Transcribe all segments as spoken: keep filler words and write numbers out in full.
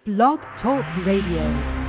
Blog Talk Radio.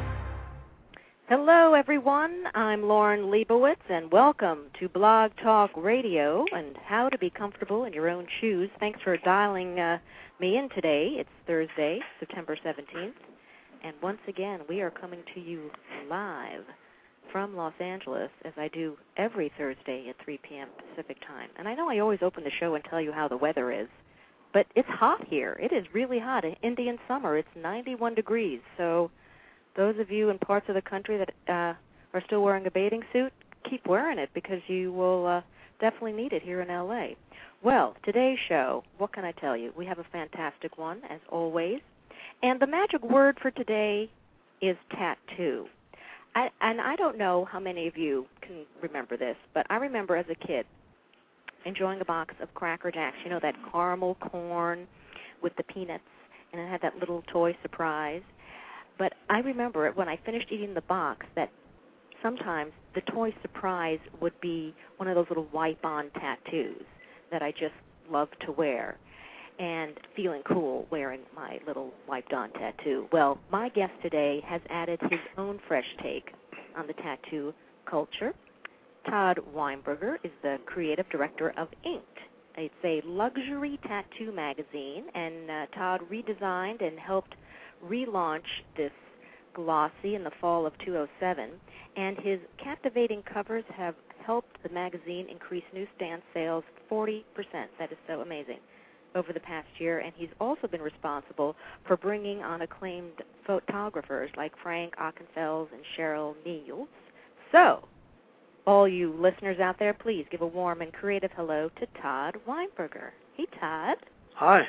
Hello, everyone. I'm Lauren Leibowitz, and welcome to Blog Talk Radio and how to be comfortable in your own shoes. Thanks for dialing uh, me in today. It's Thursday, September seventeenth, and once again, we are coming to you live from Los Angeles, as I do every Thursday at three p.m. Pacific time. And I know I always open the show and tell you how the weather is, but it's hot here. It is really hot. In Indian summer, it's ninety-one degrees, so those of you in parts of the country that uh, are still wearing a bathing suit, keep wearing it because you will uh, definitely need it here in L A. Well, today's show, what can I tell you? We have a fantastic one, as always. And the magic word for today is tattoo. I, and I don't know how many of you can remember this, but I remember as a kid enjoying a box of Cracker Jacks, you know, that caramel corn with the peanuts, and it had that little toy surprise. But I remember it when I finished eating the box that sometimes the toy surprise would be one of those little wipe-on tattoos that I just love to wear and feeling cool wearing my little wiped-on tattoo. Well, my guest today has added his own fresh take on the tattoo culture. Todd Weinberger is the creative director of Inked. It's a luxury tattoo magazine, and uh, Todd redesigned and helped relaunch this glossy in the fall of two thousand seven, and his captivating covers have helped the magazine increase newsstand sales forty percent. That is so amazing over the past year, and he's also been responsible for bringing on acclaimed photographers like Frank Ockenfels and Cheryl Niels. So, all you listeners out there, please give a warm and creative hello to Todd Weinberger. Hey, Todd. Hi.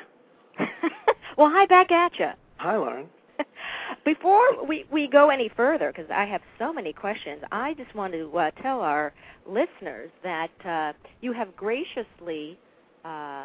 Well, hi back at you. Hi, Lauren. Before we, we go any further, because I have so many questions, I just want to uh, tell our listeners that uh, you have graciously uh,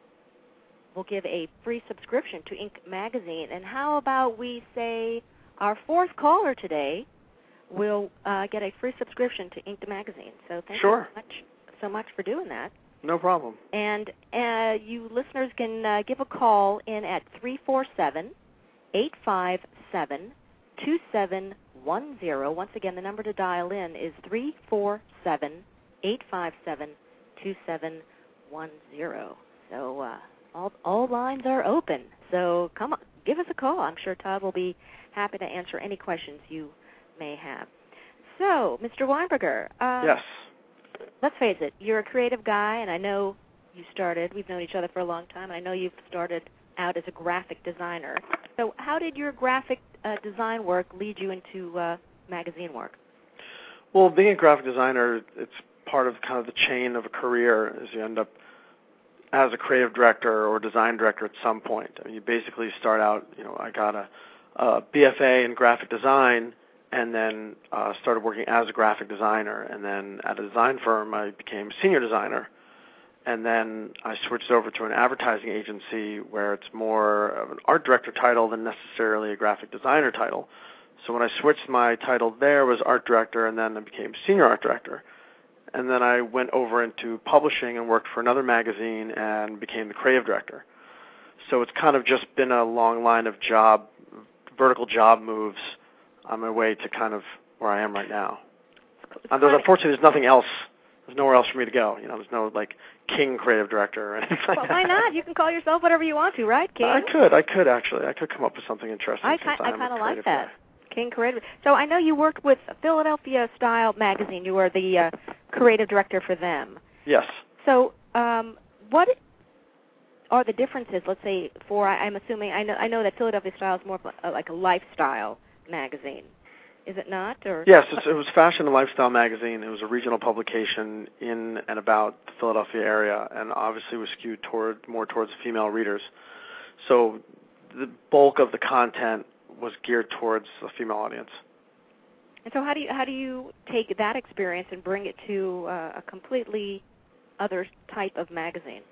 will give a free subscription to Ink Magazine. And how about we say our fourth caller today will uh, get a free subscription to Ink Magazine. So thank sure. you so much, so much for doing that. No problem. And uh, you listeners can uh, give a call in at three four seven, eight five seven, two seven one zero. Once again, the number to dial in is three four seven, eight five seven, two seven one zero. So uh, all, all lines are open. So come on, give us a call. I'm sure Todd will be happy to answer any questions you may have. So, Mister Weinberger. Uh, yes. Let's face it, you're a creative guy, and I know you started, we've known each other for a long time, and I know you've started out as a graphic designer. So how did your graphic uh, design work lead you into uh, magazine work? Well, being a graphic designer, it's part of kind of the chain of a career, as you end up as a creative director or design director at some point. I mean, you basically start out, you know, I got a, a B F A in graphic design, and then uh, started working as a graphic designer, and then at a design firm, I became a senior designer. And then I switched over to an advertising agency where it's more of an art director title than necessarily a graphic designer title. So when I switched, my title there was art director, and then I became senior art director. And then I went over into publishing and worked for another magazine and became the creative director. So it's kind of just been a long line of job, vertical job moves on my way to kind of where I am right now. And there's, unfortunately, there's nothing else. There's nowhere else for me to go. You know, there's no, like, King creative director or anything like well, that. Why not? You can call yourself whatever you want to, right, King? I could. I could, actually. I could come up with something interesting. I, since I, I kind of like that. Guy. King creative. So I know you worked with Philadelphia Style Magazine. You were the uh, creative director for them. Yes. So um, what are the differences, let's say, for, I'm assuming, I know I know that Philadelphia Style is more of a, like a lifestyle magazine. Is it not? Or yes, it's, it was Fashion and Lifestyle magazine. It was a regional publication in and about the Philadelphia area, and obviously was skewed toward more towards female readers. So the bulk of the content was geared towards a female audience. And so how do you how do you take that experience and bring it to uh, a completely other type of magazine?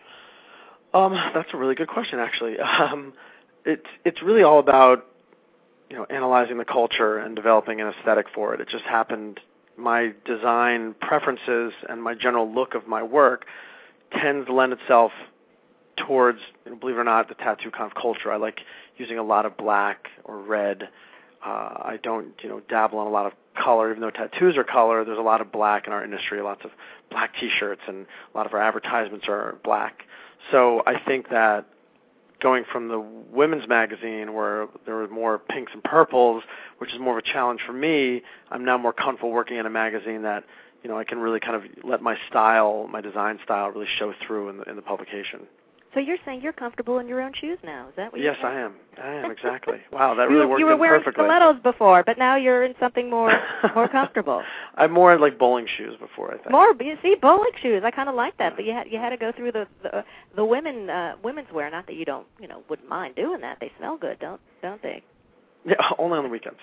Um, that's a really good question, actually. Um, it's it's really all about, you know, analyzing the culture and developing an aesthetic for it. It just happened, my design preferences and my general look of my work tends to lend itself towards, you know, believe it or not, the tattoo kind of culture. I like using a lot of black or red. Uh, I don't, you know, dabble in a lot of color, even though tattoos are color. There's a lot of black in our industry, lots of black T-shirts, and a lot of our advertisements are black. So I think that going from the women's magazine where there were more pinks and purples, which is more of a challenge for me, I'm now more comfortable working in a magazine that, you know, I can really kind of let my style, my design style, really show through in the, in the publication. So you're saying you're comfortable in your own shoes now? Is that what you're yes, saying? Yes, I am. I am, exactly. Wow, that you, really worked You were in wearing perfectly. stilettos before, but now you're in something more more comfortable. I'm more in like bowling shoes before, I think. More, you see, bowling shoes. I kind of like that, but you had you had to go through the the, the women uh, women's wear. Not that you don't, you know, wouldn't mind doing that. They smell good, don't don't they? Yeah, only on the weekends.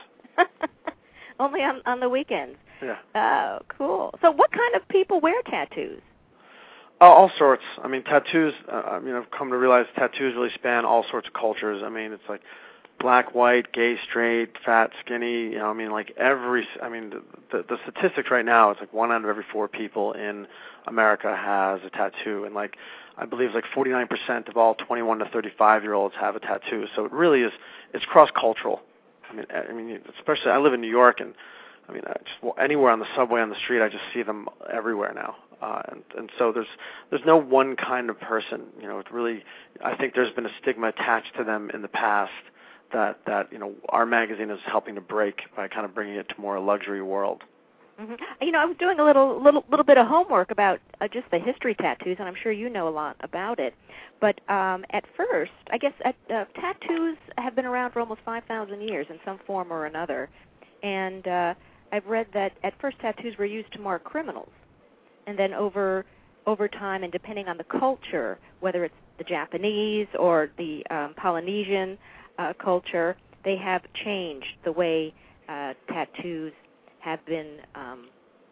Only on on the weekends. Yeah. Oh, cool. So, what kind of people wear tattoos? Oh, all sorts. I mean, tattoos, uh, I mean, I've come to realize tattoos really span all sorts of cultures. I mean, it's like black, white, gay, straight, fat, skinny, you know, I mean, like every, I mean, the, the, the statistics right now, it's like one out of every four people in America has a tattoo. And like, I believe like forty-nine percent of all twenty-one to thirty-five-year-olds have a tattoo. So it really is, it's cross-cultural. I mean, I mean, especially, I live in New York, and I mean, I just anywhere on the subway, on the street, I just see them everywhere now. Uh, and, and so there's there's no one kind of person. You know, it really, I think there's been a stigma attached to them in the past that, that you know, our magazine is helping to break by kind of bringing it to more a luxury world. Mm-hmm. You know, I was doing a little little little bit of homework about uh, just the history tattoos, and I'm sure you know a lot about it. But um, at first, I guess at, uh, tattoos have been around for almost five thousand years in some form or another. And uh, I've read that at first tattoos were used to mark criminals. And then over over time, and depending on the culture, whether it's the Japanese or the um, Polynesian uh, culture, they have changed the way uh, tattoos have been um,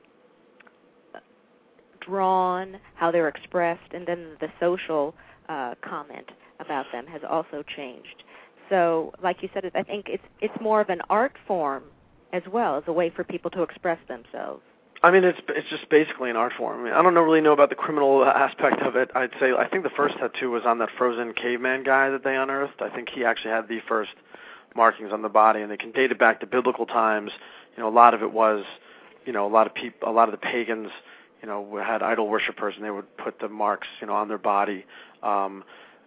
drawn, how they're expressed, and then the social uh, comment about them has also changed. So, like you said, I think it's it's more of an art form as well as a way for people to express themselves. I mean, it's it's just basically an art form. I mean, I don't know, really know about the criminal aspect of it. I'd say I think the first tattoo was on that frozen caveman guy that they unearthed. I think he actually had the first markings on the body, and they can date it back to biblical times. You know, a lot of it was, you know, a lot of people, a lot of the pagans, you know, had idol worshipers, and they would put the marks, you know, on their body. Um,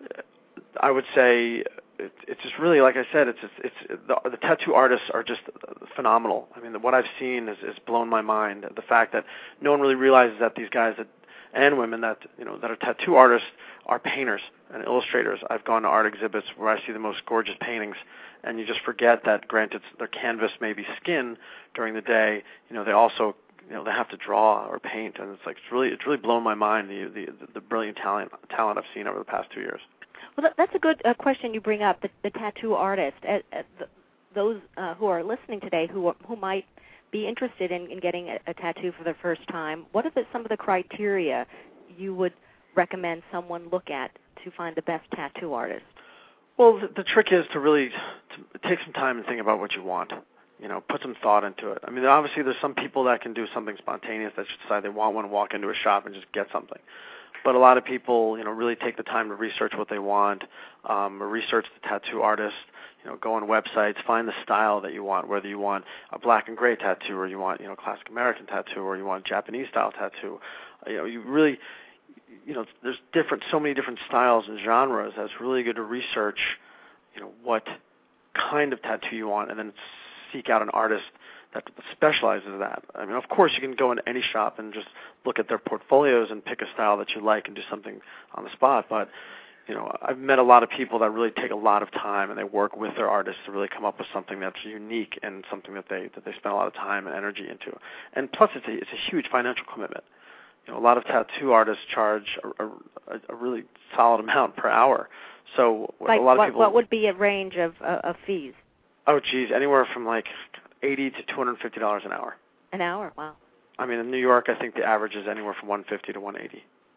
I would say it, it's just really, like I said, it's it's, it's the, the tattoo artists are just phenomenal. I mean, what I've seen is, is blown my mind. The fact that no one really realizes that these guys that, and women that you know that are tattoo artists are painters and illustrators. I've gone to art exhibits where I see the most gorgeous paintings, and you just forget that, granted, their canvas may be skin during the day. You know, they also you know they have to draw or paint, and it's like it's really it's really blown my mind the the, the brilliant talent talent I've seen over the past two years. Well, that's a good uh, question you bring up, the, the tattoo artist. Uh, uh, the, those uh, who are listening today who are, who might be interested in, in getting a, a tattoo for the first time, what are the, some of the criteria you would recommend someone look at to find the best tattoo artist? Well, the, the trick is to really to take some time and think about what you want. You know, put some thought into it. I mean, obviously there's some people that can do something spontaneous, that just decide they want one, walk into a shop and just get something. But a lot of people, you know, really take the time to research what they want, um, or research the tattoo artist, you know, go on websites, find the style that you want, whether you want a black and gray tattoo or you want, you know, classic American tattoo or you want Japanese style tattoo. You know, you really, you know, there's different, so many different styles and genres that it's really good to research, you know, what kind of tattoo you want and then seek out an artist that specializes in that. I mean, of course, you can go into any shop and just look at their portfolios and pick a style that you like and do something on the spot. But, you know, I've met a lot of people that really take a lot of time and they work with their artists to really come up with something that's unique and something that they that they spend a lot of time and energy into. And plus, it's a, it's a huge financial commitment. You know, a lot of tattoo artists charge a, a, a really solid amount per hour. So like a lot of what, people. What would be a range of uh, of fees? Oh, geez, anywhere from like eighty to two hundred fifty dollars an hour. An hour, wow. I mean, in New York, I think the average is anywhere from one fifty to one eighty.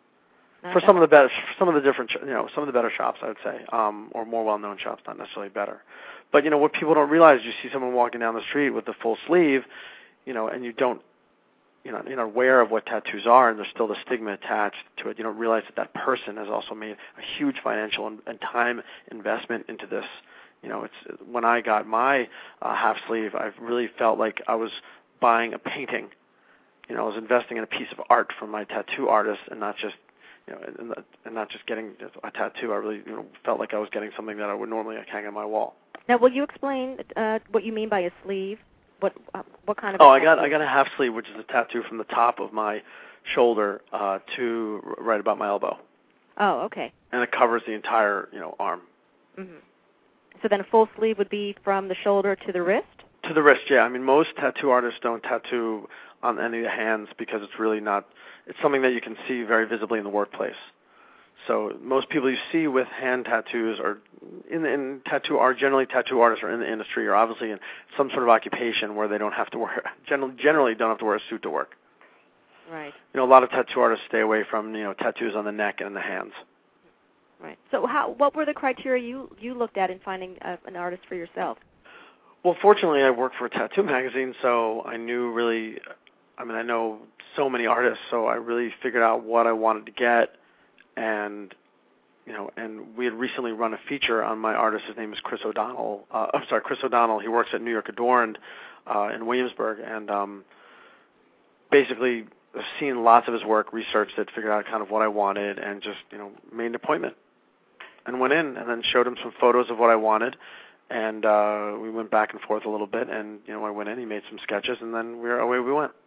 Not for bad. some of the better, for some of the different, you know, some of the better shops, I would say, um, or more well-known shops, not necessarily better. But you know, what people don't realize, you see someone walking down the street with the full sleeve, you know, and you don't, you know, you're not aware of what tattoos are, and there's still the stigma attached to it. You don't realize that that person has also made a huge financial and, and time investment into this. You know, it's when I got my uh, half sleeve, I really felt like I was buying a painting. You know, I was investing in a piece of art from my tattoo artist, and not just, you know, and, and not just getting a tattoo. I really, you know, felt like I was getting something that I would normally hang on my wall. Now, will you explain uh, what you mean by a sleeve? What uh, what kind of? Oh, I got I got a half sleeve, which is a tattoo from the top of my shoulder uh, to right about my elbow. Oh, okay. And it covers the entire, you know, arm. Mm-hmm. So then a full sleeve would be from the shoulder to the wrist? To the wrist, yeah. I mean, most tattoo artists don't tattoo on any of the hands because it's really not, it's something that you can see very visibly in the workplace. So most people you see with hand tattoos are in, in tattoo are generally tattoo artists are in the industry or obviously in some sort of occupation where they don't have to wear, generally, generally don't have to wear a suit to work. Right. You know, a lot of tattoo artists stay away from, you know, tattoos on the neck and the hands. Right. So how? What were the criteria you, you looked at in finding a, an artist for yourself? Well, fortunately, I work for a tattoo magazine, so I knew really, I mean, I know so many artists, so I really figured out what I wanted to get, and, you know, and we had recently run a feature on my artist. His name is Chris O'Donnell. Uh, I'm sorry, Chris O'Donnell. He works at New York Adorned uh, in Williamsburg, and um, basically I've seen lots of his work, researched it, figured out kind of what I wanted, and just, you know, made an appointment. And went in and then showed him some photos of what I wanted, and uh, we went back and forth a little bit. And you know, I went in, he made some sketches, and then we were, away we went.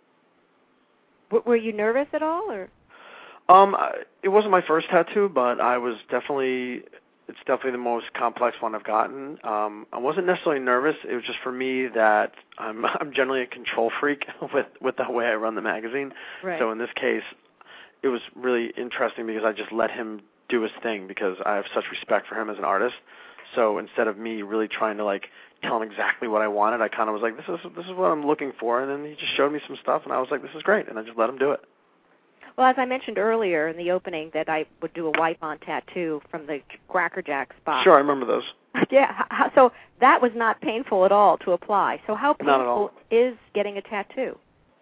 W- were you nervous at all, or? Um, I, it wasn't my first tattoo, but I was definitely. It's definitely the most complex one I've gotten. Um, I wasn't necessarily nervous. It was just for me that I'm I'm generally a control freak with with the way I run the magazine. Right. So in this case, it was really interesting because I just let him do his thing because I have such respect for him as an artist. So instead of me really trying to like tell him exactly what I wanted, I kind of was like, this is this is what I'm looking for, and then he just showed me some stuff, and I was like, this is great, and I just let him do it. Well, as I mentioned earlier in the opening, that I would do a wipe-on tattoo from the Cracker Jack spot. Sure, I remember those. Yeah, how, so that was not painful at all to apply. So how Not at all. painful is getting a tattoo?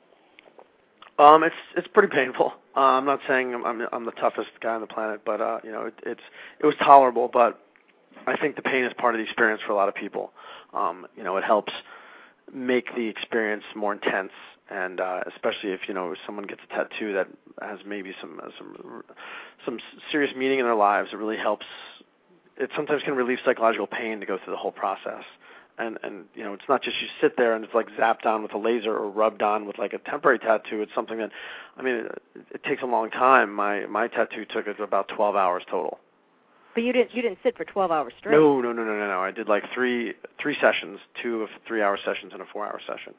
Um, it's it's pretty painful. Uh, I'm not saying I'm, I'm I'm the toughest guy on the planet, but uh, you know, it, it's it was tolerable. But I think the pain is part of the experience for a lot of people. Um, you know, it helps make the experience more intense, and uh, especially if you know someone gets a tattoo that has maybe some uh, some some serious meaning in their lives. It really helps. It sometimes can relieve psychological pain to go through the whole process. And, and you know, it's not just you sit there and it's like zapped on with a laser or rubbed on with like a temporary tattoo. It's something that, I mean, it, it takes a long time. My my tattoo took it about twelve hours total. But you didn't you didn't sit for twelve hours straight. No, no, no, no, no, no. I did like three three sessions, two of three-hour sessions and a four-hour session.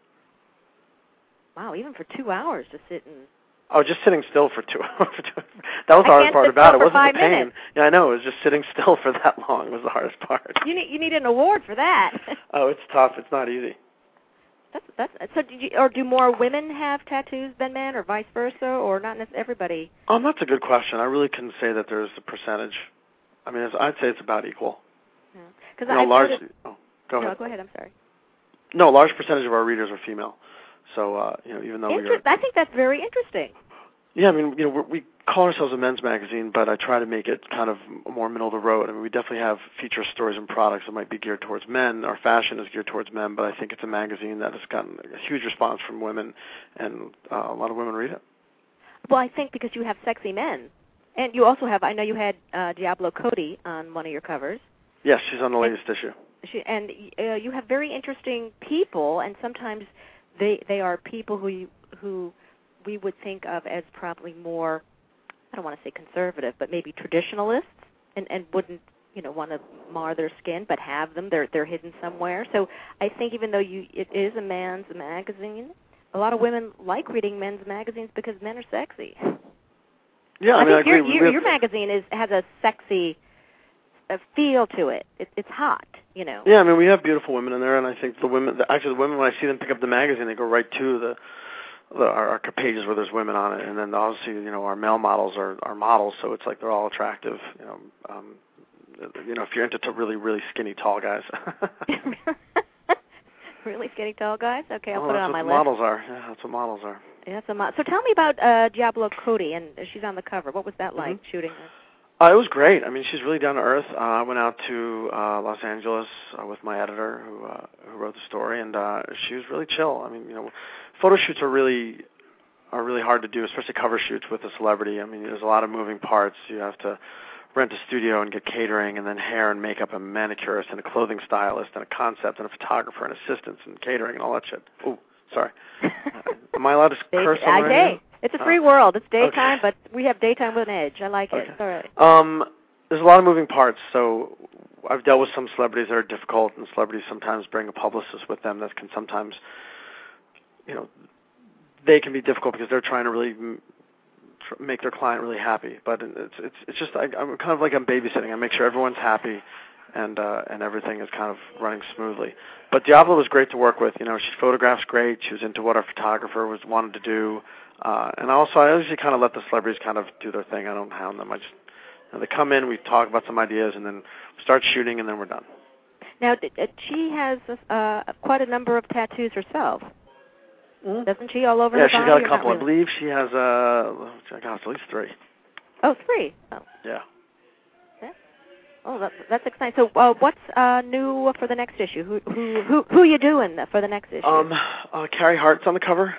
Wow, even for two hours to sit and... Oh, just sitting still for two hours. That was the hardest part about it. It wasn't the pain. Minutes. Yeah, I know. It was just sitting still for that long was the hardest part. You need you need an award for that. Oh, it's tough. It's not easy. That's that's so. Did you, or do more women have tattoos than men, or vice versa, or not necessarily everybody? Um, that's a good question. I really couldn't say that there's a percentage. I mean, it's, I'd say it's about equal. Because yeah. I large. noticed, Oh, go ahead. No, go ahead. I'm sorry. No, a large percentage of our readers are female. So uh, you know, even though Inter- we're I think that's very interesting. Yeah, I mean, you know, we're, we call ourselves a men's magazine, but I try to make it kind of more middle of the road. I mean, we definitely have feature stories and products that might be geared towards men. Our fashion is geared towards men, but I think it's a magazine that has gotten a huge response from women, and uh, a lot of women read it. Well, I think because you have sexy men, and you also have, I know you had uh, Diablo Cody on one of your covers. Yes, she's on the latest and, issue. She, and uh, you have very interesting people, and sometimes they they are people who you, who we would think of as probably more, I don't want to say conservative, but maybe traditionalists, and, and wouldn't, you know, want to mar their skin, but have them. They're they're hidden somewhere. So I think even though you it is a man's magazine, a lot of women like reading men's magazines because men are sexy. Yeah, I, I mean, think I your agree. your, have, your magazine is has a sexy a feel to it. it. It's hot, you know. Yeah, I mean, we have beautiful women in there, and I think the women, the, actually the women, when I see them pick up the magazine, they go right to the The, our, our pages where there's women on it, and then obviously, you know, our male models are, are models, so it's like they're all attractive. You know, um, you know, if you're into really, really skinny, tall guys. Really skinny, tall guys? Okay, I'll well, put it on my list. list. That's what models are. Yeah, that's what models are. That's a mo- so tell me about uh, Diablo Cody, and she's on the cover. What was that like, mm-hmm. shooting her? Uh, it was great. I mean, she's really down to earth. Uh, I went out to uh, Los Angeles uh, with my editor, who uh, who wrote the story, and uh, she was really chill. I mean, you know, photo shoots are really are really hard to do, especially cover shoots with a celebrity. I mean, there's a lot of moving parts. You have to rent a studio and get catering, and then hair and makeup, and manicurist, and a clothing stylist, and a concept, and a photographer, and assistants, and catering, and all that shit. Ooh, sorry. uh, am I allowed to curse on the radio? It's a free oh. world. It's daytime, okay. but we have daytime with an edge. I like okay. it. It's all right. Um, there's a lot of moving parts, so I've dealt with some celebrities that are difficult, and celebrities sometimes bring a publicist with them that can sometimes, you know, they can be difficult because they're trying to really tr- make their client really happy. But it's it's it's just I, I'm kind of like I'm babysitting. I make sure everyone's happy, and uh, and everything is kind of running smoothly. But Diablo was great to work with. You know, she photographs great. She was into what our photographer was wanted to do. Uh, and also, I usually kind of let the celebrities kind of do their thing. I don't hound them. I just, you know, they come in, we talk about some ideas, and then we start shooting, and then we're done. Now, she has uh, quite a number of tattoos herself. Mm-hmm. Doesn't she, all over yeah, her body? Yeah, she's got a couple. Really? I believe she has, uh, I got at least three. Oh, three? Oh. Yeah. yeah. Oh, that, that's exciting. So uh, what's uh, new for the next issue? Who who who, who you doing for the next issue? Um, uh, Carey Hart's on the cover.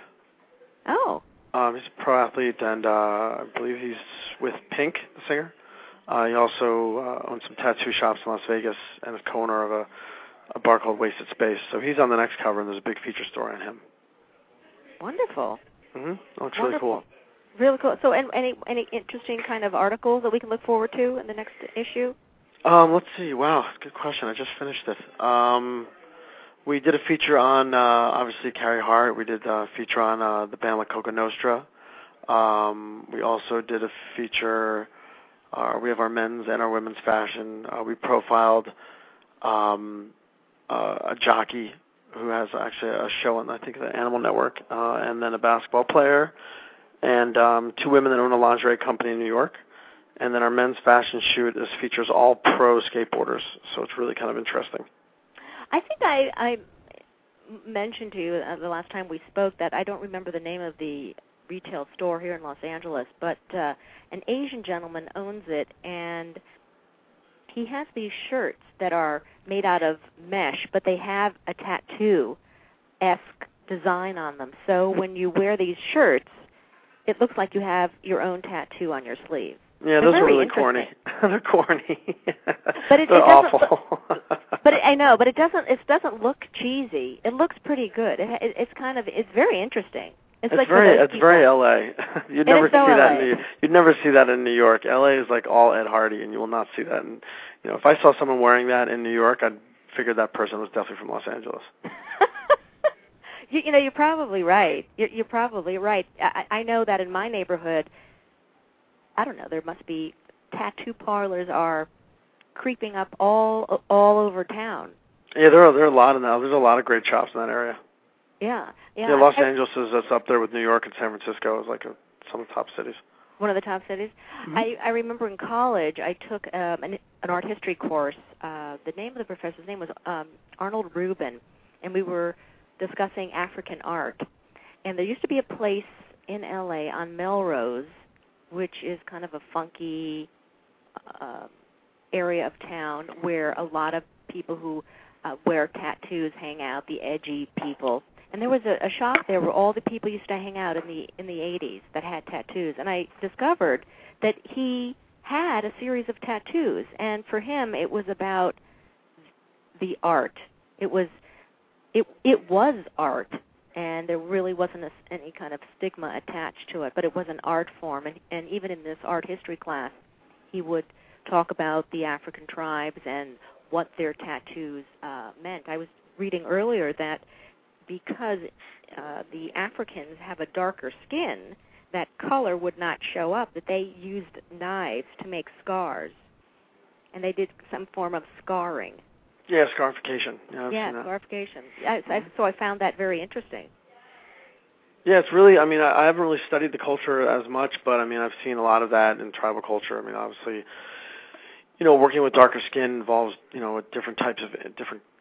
Oh. Um, he's a pro athlete, and uh, I believe he's with Pink, the singer. Uh, he also uh, owns some tattoo shops in Las Vegas and is co-owner of a, a bar called Wasted Space. So he's on the next cover, and there's a big feature story on him. Wonderful. Mm-hmm. It looks Wonderful. really cool. Really cool. So and, any any interesting kind of articles that we can look forward to in the next issue? Um, let's see. Wow, good question. I just finished it. Um... We did a feature on, uh, obviously, Carey Hart. We did a feature on uh, the band La Coca Nostra. Um, we also did a feature, uh, we have our men's and our women's fashion. Uh, we profiled um, uh, a jockey who has actually a show on, I think, the Animal Network, uh, and then a basketball player, and um, two women that own a lingerie company in New York. And then our men's fashion shoot is features all pro skateboarders, so it's really kind of interesting. I think I, I mentioned to you uh, the last time we spoke that I don't remember the name of the retail store here in Los Angeles, but uh, an Asian gentleman owns it, and he has these shirts that are made out of mesh, but they have a tattoo-esque design on them. So when you wear these shirts, it looks like you have your own tattoo on your sleeve. Yeah, They're those are really corny. They're corny. But it, They're it awful. Look, but it, I know, but it doesn't. It doesn't look cheesy. It looks pretty good. It, it, it's kind of. It's very interesting. It's, it's like very. It's people. very L A. You'd never see so that. L A. In New, you'd never see that in New York. L A is like all Ed Hardy, and you will not see that. And you know, if I saw someone wearing that in New York, I'd figure that person was definitely from Los Angeles. you, you know, you're probably right. You're, you're probably right. I, I know that in my neighborhood, I don't know. There must be. Tattoo parlors are creeping up all all over town. Yeah, there are there are a lot of now. There's a lot of great shops in that area. Yeah, yeah. Yeah, Los I, Angeles is that's up there with New York and San Francisco. Is like a, some of the top cities. One of the top cities. Mm-hmm. I I remember in college I took um, an, an art history course. Uh, the name of the professor's name was um, Arnold Rubin, and we were discussing African art. And there used to be a place in L A on Melrose, which is kind of a funky Uh, area of town where a lot of people who uh, wear tattoos hang out, the edgy people. And there was a, a shop there where all the people used to hang out in the in the eighties that had tattoos. And I discovered that he had a series of tattoos, and for him it was about the art. It was it it was art, and there really wasn't a, any kind of stigma attached to it, but it was an art form. And, and even in this art history class, he would talk about the African tribes and what their tattoos uh, meant. I was reading earlier that because uh, the Africans have a darker skin, that color would not show up, that they used knives to make scars, and they did some form of scarring. Yeah, scarification. Yeah, I've yeah seen that. scarification. I, I, so I found that very interesting. Yeah, it's really, I mean, I, I haven't really studied the culture as much, but, I mean, I've seen a lot of that in tribal culture. I mean, obviously, you know, working with darker skin involves, you know, different types of, different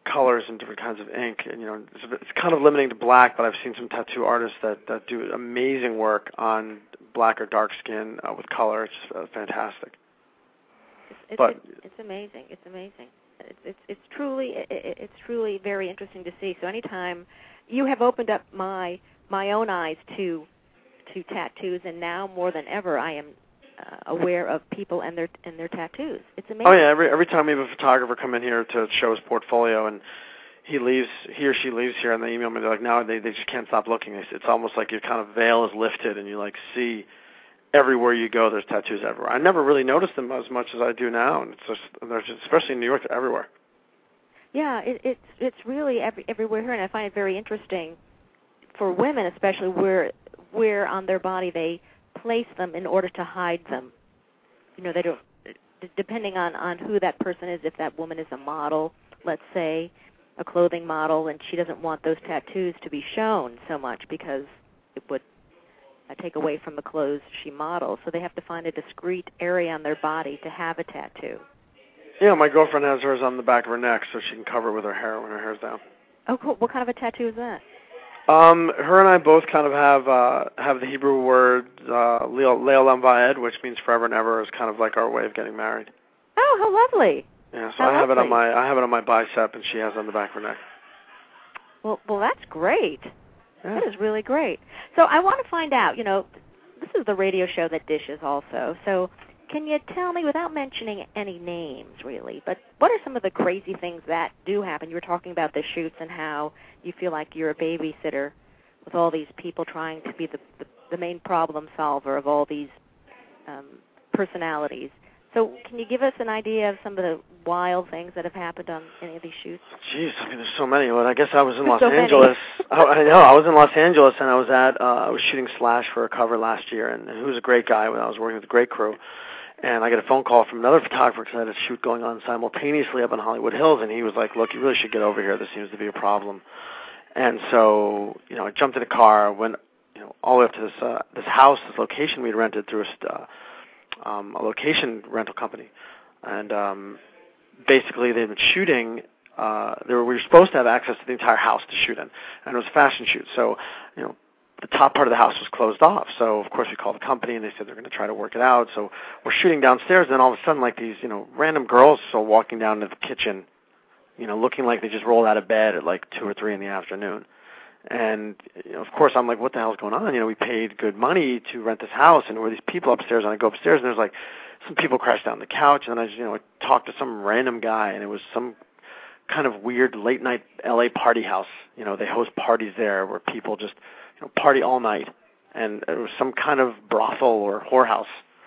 colors and different kinds of ink. And, you know, it's, it's kind of limiting to black, but I've seen some tattoo artists that, that do amazing work on black or dark skin uh, with color. It's just, uh, fantastic. It's, it's, but it's, it's amazing. It's amazing. It's, it's, it's truly it, it's truly very interesting to see. So anytime you have opened up my my own eyes to to tattoos, and now more than ever, I am uh, aware of people and their and their tattoos. It's amazing. Oh yeah, every every time we have a photographer come in here to show his portfolio, and he leaves, he or she leaves here, and they email me. They're like, now they they just can't stop looking. It's almost like your kind of veil is lifted, and you like see everywhere you go. There's tattoos everywhere. I never really noticed them as much as I do now, and it's just, there's just especially in New York, they're everywhere. Yeah, it, it's it's really every, everywhere here, and I find it very interesting for women, especially where where on their body they place them in order to hide them. You know, they don't. Depending on, on who that person is, if that woman is a model, let's say, a clothing model, and she doesn't want those tattoos to be shown so much because it would uh, take away from the clothes she models. So they have to find a discrete area on their body to have a tattoo. Yeah, my girlfriend has hers on the back of her neck so she can cover it with her hair when her hair's down. Oh, cool. What kind of a tattoo is that? Um, her and I both kind of have uh, have the Hebrew word uh, Le'olam Va'ed, which means forever and ever, is kind of like our way of getting married. Oh, how lovely! Yeah, so how I have lovely. it on my I have it on my bicep, and she has it on the back of her neck. Well, well, that's great. Yeah. That is really great. So I want to find out. You know, this is the radio show that dishes also. So can you tell me, without mentioning any names, really, but what are some of the crazy things that do happen? You were talking about the shoots and how you feel like you're a babysitter with all these people trying to be the, the, the main problem solver of all these um, personalities. So can you give us an idea of some of the wild things that have happened on any of these shoots? Jeez, I mean, there's so many. Well, I guess I was in Los so Angeles. I, I know, I was in Los Angeles, and I was at, uh, I was shooting Slash for a cover last year, and, and he was a great guy when I was working with a great crew. And I get a phone call from another photographer because I had a shoot going on simultaneously up in Hollywood Hills, and he was like, look, you really should get over here. This seems to be a problem. And so, you know, I jumped in a car, went, you know, all the way up to this uh, this house, this location we'd rented through a, uh, um, a location rental company. And um, basically they'd been shooting, uh, they were, we were supposed to have access to the entire house to shoot in. And it was a fashion shoot. So, you know, the top part of the house was closed off. So, of course, we called the company, and they said they're going to try to work it out. So we're shooting downstairs, and then all of a sudden, like these, you know, random girls are walking down to the kitchen, you know, looking like they just rolled out of bed at like two or three in the afternoon. And, you know, of course, I'm like, what the hell's going on? You know, we paid good money to rent this house, and there were these people upstairs, and I go upstairs, and there's like some people crashed down on the couch, and then I just, you know, talked to some random guy, and it was some kind of weird late-night L A party house. You know, they host parties there where people just, you know, party all night, and it was some kind of brothel or whorehouse.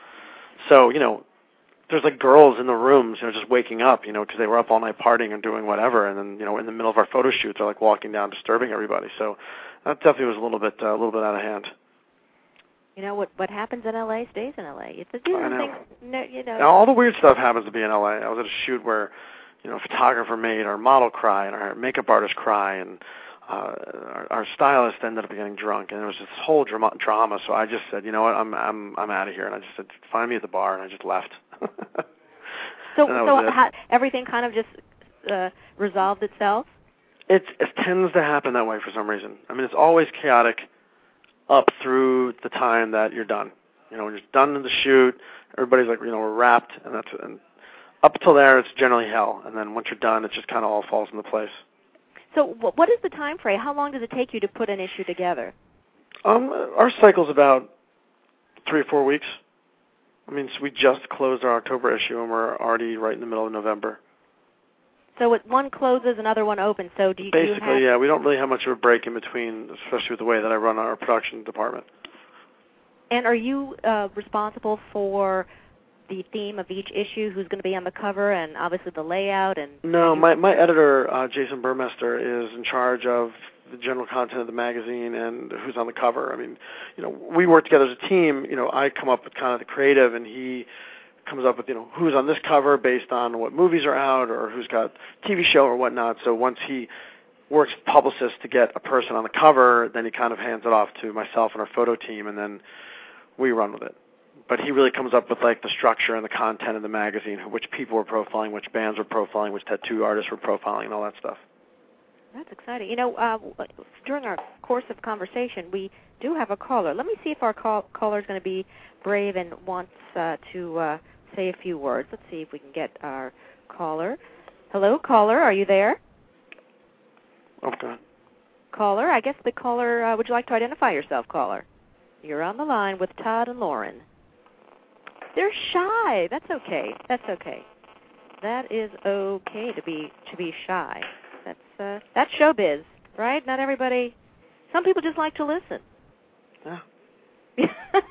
So, you know, there's like girls in the rooms, you know, just waking up, you know, because they were up all night partying and doing whatever, and then, you know, in the middle of our photo shoot, they're like walking down, disturbing everybody. So that definitely was a little bit, uh, a little bit out of hand. You know, what what happens in L A stays in L A. It's a different thing, no, you know. Now, all the weird stuff happens to be in L A. I was at a shoot where, you know, a photographer made our model cry and our makeup artist cry, and Uh, our, our stylist ended up getting drunk, and there was this whole drama, drama. So I just said, you know what, I'm I'm I'm out of here, and I just said, find me at the bar, and I just left. so so how, everything kind of just uh, resolved itself? It, it tends to happen that way for some reason. I mean, it's always chaotic up through the time that you're done. You know, when you're done in the shoot, everybody's like, you know, we're wrapped, and that's and up till there, it's generally hell, and then once you're done, it just kind of all falls into place. So what is the time frame? How long does it take you to put an issue together? Um, our cycle's about three or four weeks. I mean, so we just closed our October issue, and we're already right in the middle of November. So it, one closes, another one opens. So do you Basically, do you have... yeah. We don't really have much of a break in between, especially with the way that I run our production department. And are you uh, responsible for the theme of each issue, who's going to be on the cover, and obviously the layout? And no, my my editor, uh, Jason Burmester, is in charge of the general content of the magazine and who's on the cover. I mean, you know, we work together as a team. You know, I come up with kind of the creative, and he comes up with, you know, who's on this cover based on what movies are out or who's got T V show or whatnot. So once he works with publicists to get a person on the cover, then he kind of hands it off to myself and our photo team, and then we run with it. But he really comes up with, like, the structure and the content of the magazine, which people were profiling, which bands were profiling, which tattoo artists were profiling, and all that stuff. That's exciting. You know, uh, during our course of conversation, we do have a caller. Let me see if our call, caller is going to be brave and wants uh, to uh, say a few words. Let's see if we can get our caller. Hello, caller. Are you there? Okay. Caller, I guess the caller, uh, would you like to identify yourself, caller? You're on the line with Todd and Lauren. They're shy. That's okay. That's okay. That is okay to be to be shy. That's uh, that's showbiz, right? Not everybody. Some people just like to listen. Yeah.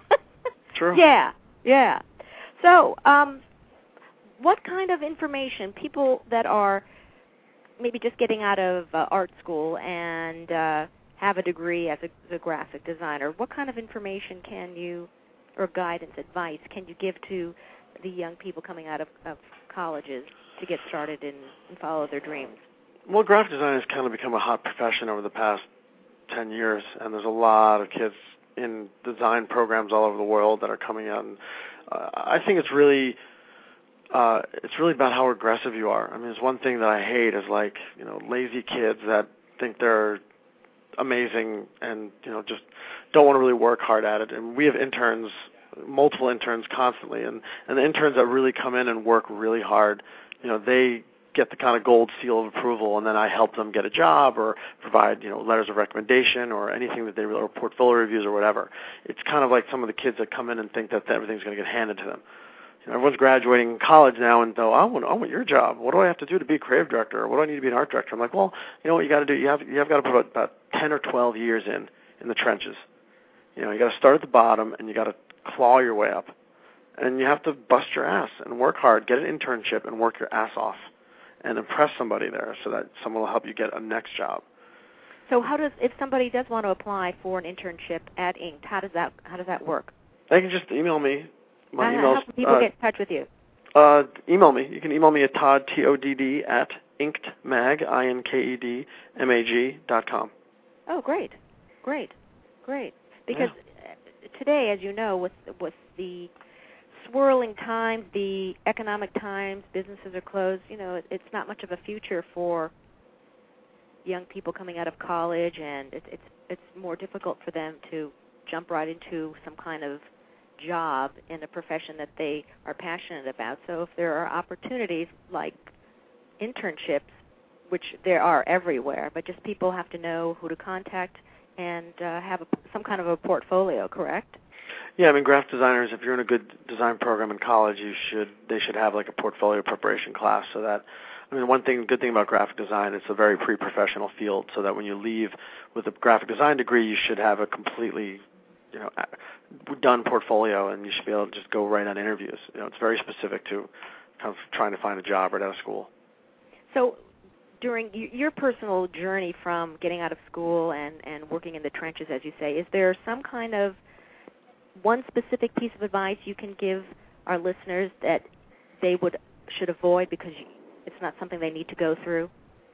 True. Yeah, yeah. So, um, what kind of information people that are maybe just getting out of uh, art school and uh, have a degree as a, as a graphic designer, what kind of information can you, or guidance, advice, can you give to the young people coming out of, of colleges to get started and, and follow their dreams? Well, graphic design has kind of become a hot profession over the past ten years, and there's a lot of kids in design programs all over the world that are coming out. And uh, I think it's really, uh, it's really about how aggressive you are. I mean, it's one thing that I hate is like, you know, lazy kids that think they're amazing and, you know, just don't want to really work hard at it. And we have interns, multiple interns constantly, and, and the interns that really come in and work really hard, you know, they get the kind of gold seal of approval, and then I help them get a job or provide, you know, letters of recommendation or anything that they really, or portfolio reviews or whatever. It's kind of like some of the kids that come in and think that everything's going to get handed to them. You know, everyone's graduating college now and though I want, I want your job. What do I have to do to be a creative director? Or what do I need to be an art director? I'm like, well, you know what you got to do? You have you have got to put about ten or twelve years in in the trenches. You know, you got to start at the bottom and you got to claw your way up, and you have to bust your ass and work hard, get an internship, and work your ass off, and impress somebody there so that someone will help you get a next job. So, how does if somebody does want to apply for an internship at Inked, how does that how does that work? They can just email me. My how, email's, how can people uh, get in touch with you? Uh, email me. You can email me at Todd, T O D D, at inkedmag, I N K E D, M A G, dot com. Oh, great. Great. Great. Because yeah. today, as you know, with with the swirling times, the economic times, businesses are closed, you know, it, it's not much of a future for young people coming out of college, and it, it's it's more difficult for them to jump right into some kind of job in a profession that they are passionate about. So if there are opportunities like internships, which there are everywhere, but just people have to know who to contact and uh, have a, some kind of a portfolio, correct? Yeah, I mean, graphic designers, if you're in a good design program in college, you should they should have like a portfolio preparation class so that, I mean, one thing, good thing about graphic design, it's a very pre-professional field, so that when you leave with a graphic design degree, you should have a completely, you know, done portfolio, and you should be able to just go right on interviews. You know, it's very specific to kind of trying to find a job right out of school. So during your personal journey from getting out of school and, and working in the trenches, as you say, is there some kind of one specific piece of advice you can give our listeners that they would should avoid because it's not something they need to go through?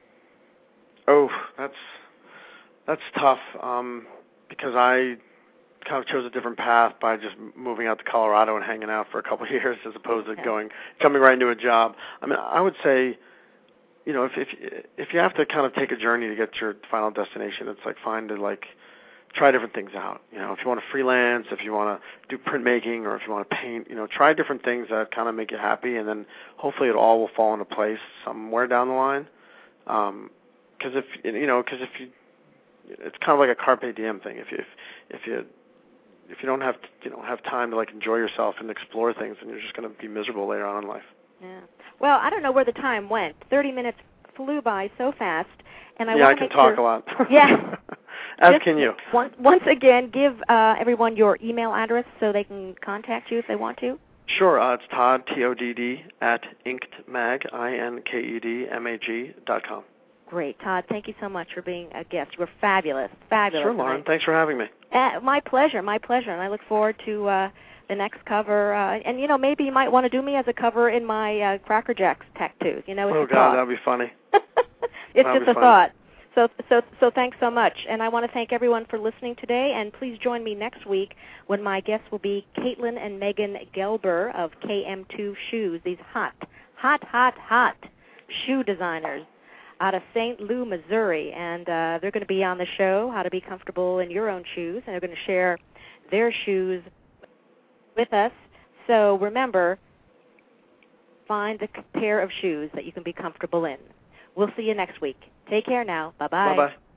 Oh, that's that's tough um, because I kind of chose a different path by just moving out to Colorado and hanging out for a couple of years as opposed to okay. going jumping right into a job. I mean, I would say, you know, if if if you have to kind of take a journey to get to your final destination, it's like find to like try different things out. You know, if you want to freelance, if you want to do printmaking, or if you want to paint, you know, try different things that kind of make you happy, and then hopefully it all will fall into place somewhere down the line. Because um, if you know, because if you, it's kind of like a carpe diem thing. If you if, if you if you don't have you know have time to like enjoy yourself and explore things, then you're just going to be miserable later on in life. Yeah. Well, I don't know where the time went. Thirty minutes flew by so fast, and I yeah, want I to can talk sure, a lot. Yeah. As Just can you. Once, once again, give uh, everyone your email address so they can contact you if they want to. Sure. Uh, it's Todd, T O D D, at inkedmag, I N K E D M A G, dot com. Great. Todd, thank you so much for being a guest. You were fabulous. Fabulous. Sure, Lauren. Thanks for having me. Uh, my pleasure. My pleasure. And I look forward to uh, the next cover. Uh, and, you know, maybe you might want to do me as a cover in my uh, Cracker Jacks tattoos. You know, it's oh, a God, thought. that would be funny. It's That'd just a funny. thought. So, so, so thanks so much. And I want to thank everyone for listening today. And please join me next week when my guests will be Caitlin and Megan Gelber of K M two Shoes, these hot, hot, hot, hot shoe designers. out of Saint Louis, Missouri, and uh, they're going to be on the show, How to Be Comfortable in Your Own Shoes, and they're going to share their shoes with us. So remember, find a pair of shoes that you can be comfortable in. We'll see you next week. Take care now. Bye-bye. Bye-bye.